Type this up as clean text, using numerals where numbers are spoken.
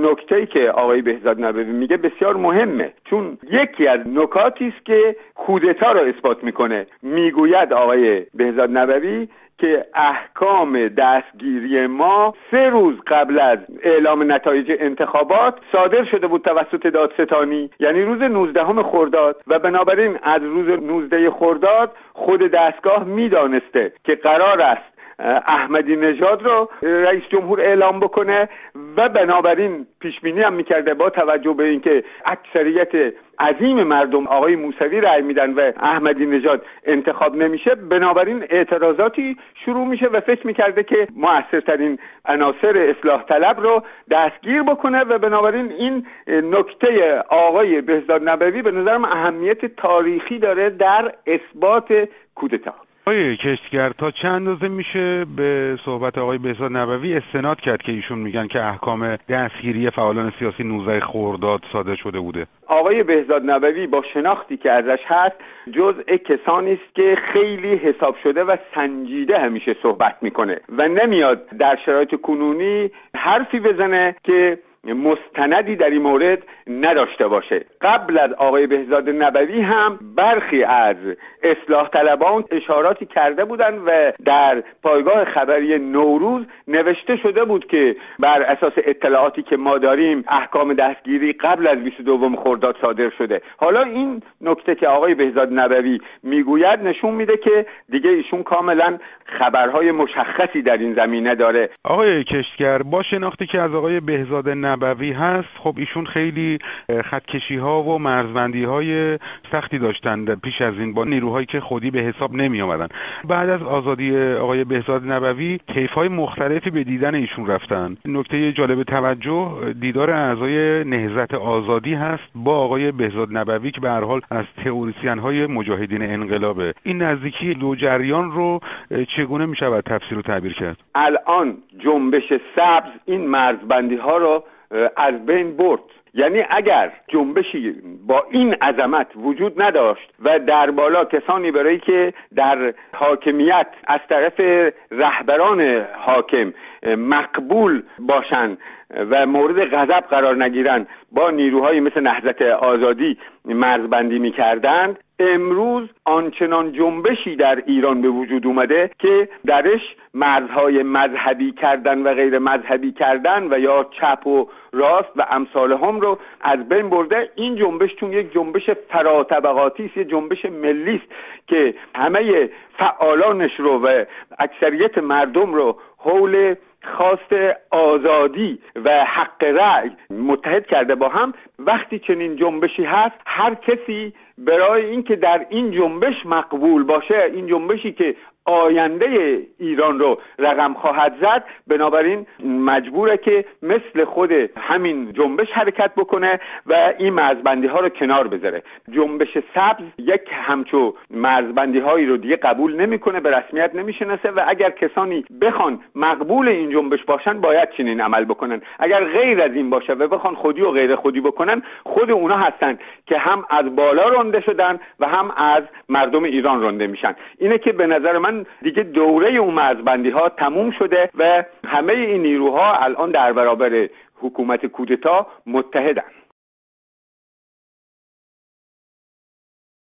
نکته‌ای که آقای بهزاد نبوی میگه بسیار مهمه، چون یکی از نکاتی است که کودتا رو اثبات میکنه. میگوید آقای بهزاد نبوی که احکام دستگیری ما 3 روز قبل از اعلام نتایج انتخابات صادر شده بود توسط دادستانی، یعنی روز 19 خرداد، و بنابراین از روز 19 خرداد خود دستگاه میدانسته که قرار است احمدی نژاد رو رئیس جمهور اعلام بکنه و بنابراین پیش بینی هم میکرده با توجه به اینکه اکثریت عظیم مردم آقای موسوی رأی میدن و احمدی نژاد انتخاب نمیشه، بنابراین اعتراضاتی شروع میشه و فکر میکرده که مؤثرترین عناصر اصلاح طلب رو دستگیر بکنه و بنابراین این نکته آقای بهزاد نبوی به نظرم اهمیت تاریخی داره در اثبات کودتا. آقای کشتگر، تا چه اندازه میشه به صحبت آقای بهزاد نبوی استناد کرد که ایشون میگن که احکام دستگیری فعالان سیاسی 19 خرداد صادر شده بوده؟ آقای بهزاد نبوی با شناختی که ازش هست جزء کسانی است که خیلی حساب شده و سنجیده همیشه صحبت میکنه و نمیاد در شرایط کنونی حرفی بزنه که مستندی در این مورد نداشته باشه. قبل از آقای بهزاد نبوی هم برخی از اصلاح طلبان اشاراتی کرده بودند و در پایگاه خبری نوروز نوشته شده بود که بر اساس اطلاعاتی که ما داریم احکام دستگیری قبل از 22 خرداد صادر شده. حالا این نکته که آقای بهزاد نبوی میگوید نشون میده که دیگه ایشون کاملا خبرهای مشخصی در این زمینه داره. آقای کشتگر، با شناختی که از آقای بهزاد نبوی هست، خب ایشون خیلی خطکشی ها و مرزبندی های سختی داشتند پیش از این با نیروهایی که خودی به حساب نمی آمدن. بعد از آزادی آقای بهزاد نبوی طیف های مختلفی به دیدن ایشون رفتن. نکته جالب توجه دیدار اعضای نهضت آزادی هست با آقای بهزاد نبوی که به هر حال از تئوریسین های مجاهدین انقلابه. این نزدیکی دو جریان رو چگونه می شود تفسیر و تعبیر کرد؟ الان جنبش سبز این مرزبندی ها رو از بین برد. یعنی اگر جنبشی با این عظمت وجود نداشت و در بالا کسانی برای که در حاکمیت از طرف رهبران حاکم مقبول باشن و مورد غضب قرار نگیرن با نیروهایی مثل نهضت آزادی مرزبندی می‌کردند، امروز آنچنان جنبشی در ایران به وجود اومده که درش مرزهای مذهبی کردن و غیر مذهبی کردن و یا چپ و راست و امثال هم رو از بین برده. این جنبش چون یک جنبش فراتبقاتی است، یک جنبش ملی است که همه فعالانش رو و اکثریت مردم رو حول خواست آزادی و حق رأی متحد کرده با هم. وقتی چنین جنبشی هست، هر کسی برای اینکه در این جنبش مقبول باشه، این جنبشی که آینده ایران رو رقم خواهد زد، بنابراین مجبوره که مثل خود همین جنبش حرکت بکنه و این مرزبندی ها رو کنار بذاره. جنبش سبز یک همچو مرزبندی هایی رو دیگه قبول نمیکنه، به رسمیت نمیشناسه و اگر کسانی بخوان مقبول این جنبش باشن باید چنین عمل بکنن. اگر غیر از این باشه و بخوان خودی و غیر خودی بکنن، خود اونا هستن که هم از بالا رانده شدن و هم از مردم ایران رانده میشن. اینه که به نظر من دیگه دوره اون مرزبندی ها تموم شده و همه این نیروها الان در برابر حکومت کودتا متحدن.